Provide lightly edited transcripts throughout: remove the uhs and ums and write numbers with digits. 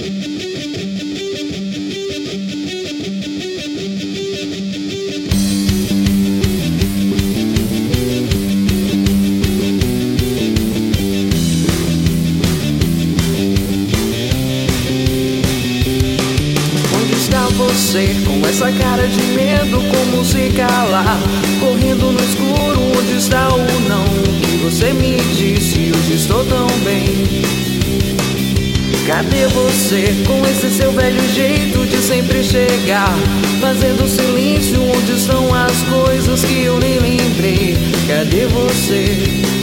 Você com essa cara de medo, como se calar, correndo no escuro, onde está o não que você me disse, hoje estou tão bem. Cadê você com esse seu velho jeito de sempre chegar, fazendo silêncio, onde estão as coisas que eu nem lembrei? Cadê você?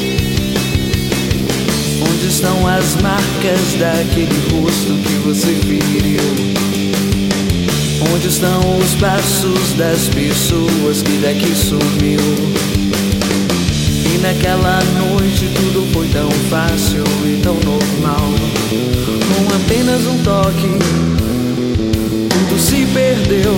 Onde estão as marcas daquele rosto que você feriu? Onde estão os passos das pessoas que daqui sumiu? E naquela noite tudo foi tão fácil e tão normal. Com apenas um toque, tudo se perdeu.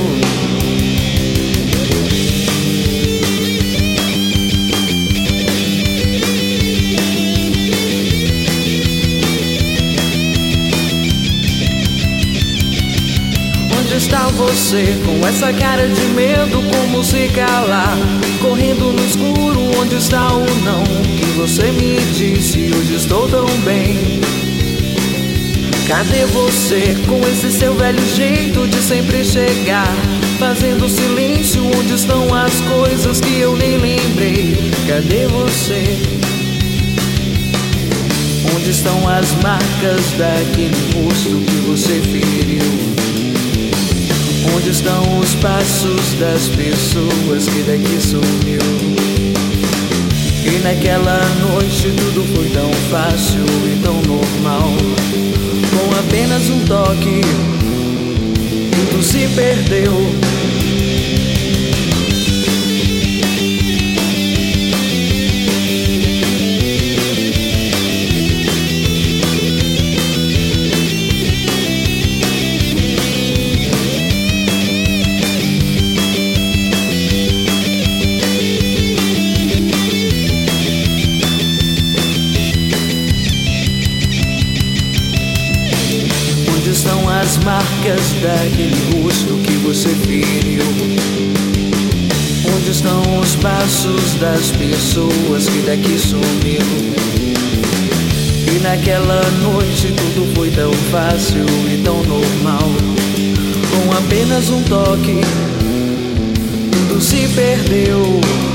Onde está você com essa cara de medo, como se calar, correndo no escuro, onde está o não que você me disse, hoje estou tão bem. Cadê você com esse seu velho jeito de sempre chegar, fazendo silêncio, onde estão as coisas que eu nem lembrei? Cadê você? Onde estão as marcas daquele rosto que você feriu? Onde estão os passos das pessoas que daqui sumiu? E naquela noite tudo foi tão fácil e tão normal. Com apenas um toque, tudo se perdeu. Onde estão as marcas daquele rosto que você feriu? Onde estão os passos das pessoas que daqui sumiu? E naquela noite tudo foi tão fácil e tão normal. Com apenas um toque, tudo se perdeu.